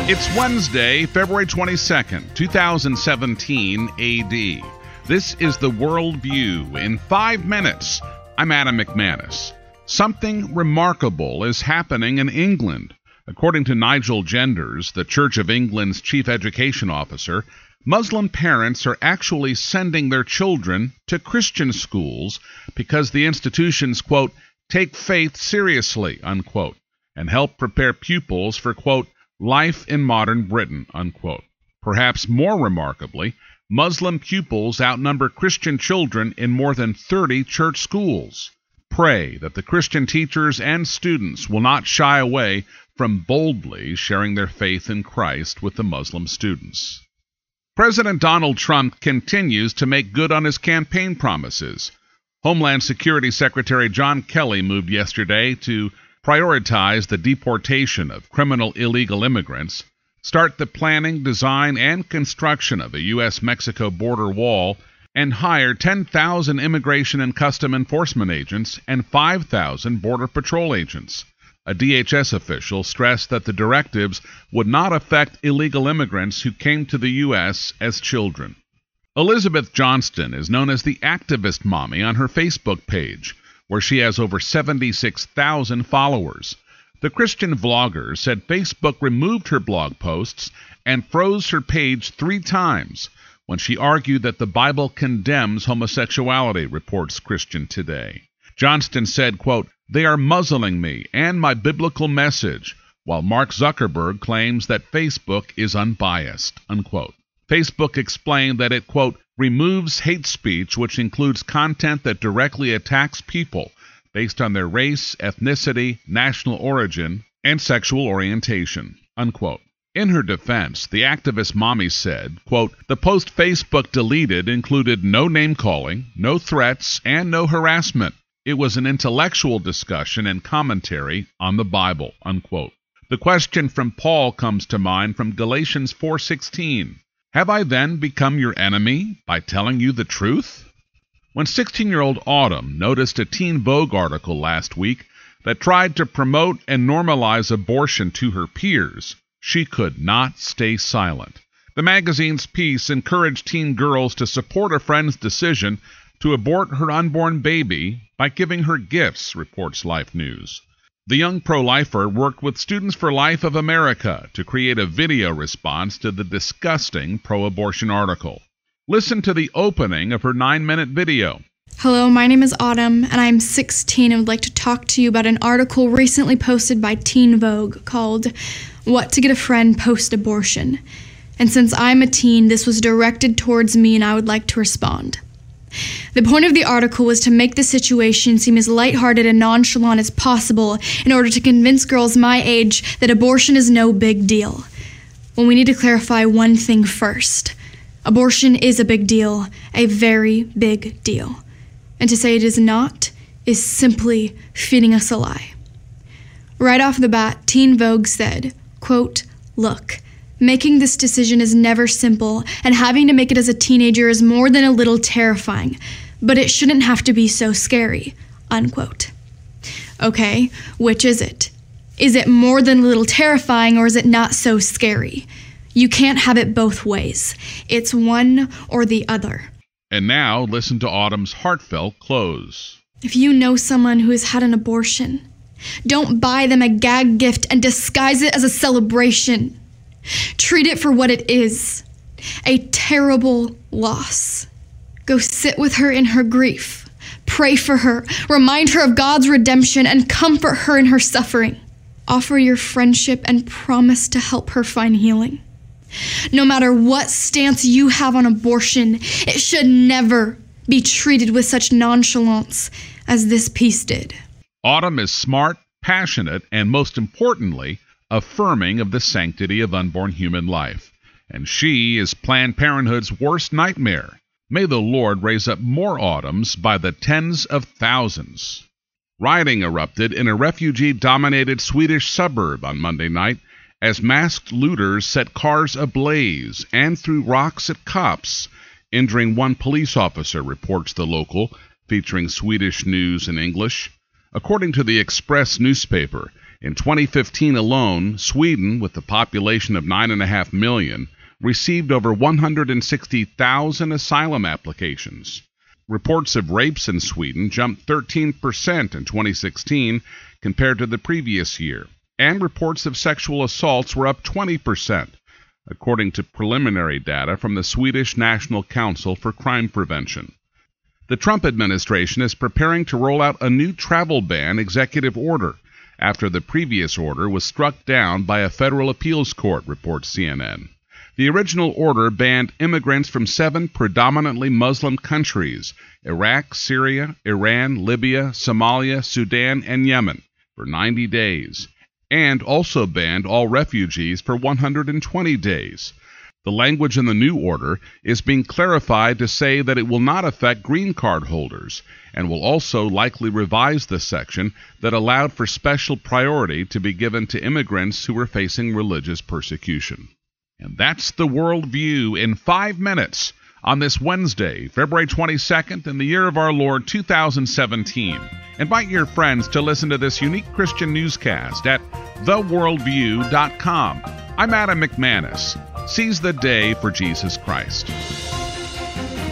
It's Wednesday, February 22nd, 2017 AD. This is the World View in 5 minutes. I'm Adam McManus. Something remarkable is happening in England. According to Nigel Genders, the Church of England's chief education officer, Muslim parents are actually sending their children to Christian schools because the institutions, quote, take faith seriously, unquote, and help prepare pupils for, quote, life in modern Britain, unquote. Perhaps more remarkably, Muslim pupils outnumber Christian children in more than 30 church schools. Pray that the Christian teachers and students will not shy away from boldly sharing their faith in Christ with the Muslim students. President Donald Trump continues to make good on his campaign promises. Homeland Security Secretary John Kelly moved yesterday to prioritize the deportation of criminal illegal immigrants, start the planning, design, and construction of a U.S.-Mexico border wall, and hire 10,000 immigration and custom enforcement agents and 5,000 Border Patrol agents. A DHS official stressed that the directives would not affect illegal immigrants who came to the U.S. as children. Elizabeth Johnston is known as the Activist Mommy on her Facebook page, where she has over 76,000 followers. The Christian vlogger said Facebook removed her blog posts and froze her page 3 times when she argued that the Bible condemns homosexuality, reports Christian Today. Johnston said, quote, they are muzzling me and my biblical message, while Mark Zuckerberg claims that Facebook is unbiased, unquote. Facebook explained that it, quote, removes hate speech, which includes content that directly attacks people based on their race, ethnicity, national origin, and sexual orientation, unquote. In her defense, the activist mommy said, quote, the post Facebook deleted included no name-calling, no threats, and no harassment. It was an intellectual discussion and commentary on the Bible, unquote. The question from Paul comes to mind from Galatians 4:16. Have I then become your enemy by telling you the truth? When 16-year-old Autumn noticed a Teen Vogue article last week that tried to promote and normalize abortion to her peers, she could not stay silent. The magazine's piece encouraged teen girls to support a friend's decision to abort her unborn baby by giving her gifts, reports Life News. The young pro-lifer worked with Students for Life of America to create a video response to the disgusting pro-abortion article. Listen to the opening of her 9-minute video. Hello, my name is Autumn, and I'm 16 and would like to talk to you about an article recently posted by Teen Vogue called What to Get a Friend Post-Abortion. And since I'm a teen, this was directed towards me and I would like to respond. The point of the article was to make the situation seem as lighthearted and nonchalant as possible in order to convince girls my age that abortion is no big deal. Well, we need to clarify one thing first. Abortion is a big deal, a very big deal. And to say it is not is simply feeding us a lie. Right off the bat, Teen Vogue said, quote, look, making this decision is never simple, and having to make it as a teenager is more than a little terrifying, but it shouldn't have to be so scary, unquote. Okay, which is it? Is it more than a little terrifying, or is it not so scary? You can't have it both ways. It's one or the other. And now, listen to Autumn's heartfelt close. If you know someone who has had an abortion, don't buy them a gag gift and disguise it as a celebration. Treat it for what it is, a terrible loss. Go sit with her in her grief. Pray for her. Remind her of God's redemption and comfort her in her suffering. Offer your friendship and promise to help her find healing. No matter what stance you have on abortion, it should never be treated with such nonchalance as this piece did. Autumn is smart, passionate, and most importantly, affirming of the sanctity of unborn human life. And she is Planned Parenthood's worst nightmare. May the Lord raise up more Autumns by the tens of thousands. Rioting erupted in a refugee-dominated Swedish suburb on Monday night as masked looters set cars ablaze and threw rocks at cops, injuring one police officer, reports the local, featuring Swedish news in English. According to the Express newspaper, In 2015 alone, Sweden, with a population of 9.5 million, received over 160,000 asylum applications. Reports of rapes in Sweden jumped 13% in 2016 compared to the previous year, and reports of sexual assaults were up 20%, according to preliminary data from the Swedish National Council for Crime Prevention. The Trump administration is preparing to roll out a new travel ban executive order after the previous order was struck down by a federal appeals court, reports CNN. The original order banned immigrants from 7 predominantly Muslim countries, Iraq, Syria, Iran, Libya, Somalia, Sudan, and Yemen, for 90 days, and also banned all refugees for 120 days. The language in the new order is being clarified to say that it will not affect green card holders, and will also likely revise the section that allowed for special priority to be given to immigrants who were facing religious persecution. And that's the World View in 5 minutes on this Wednesday, February 22nd, in the year of our Lord 2017. Invite your friends to listen to this unique Christian newscast at theworldview.com. I'm Adam McManus. Seize the day for Jesus Christ.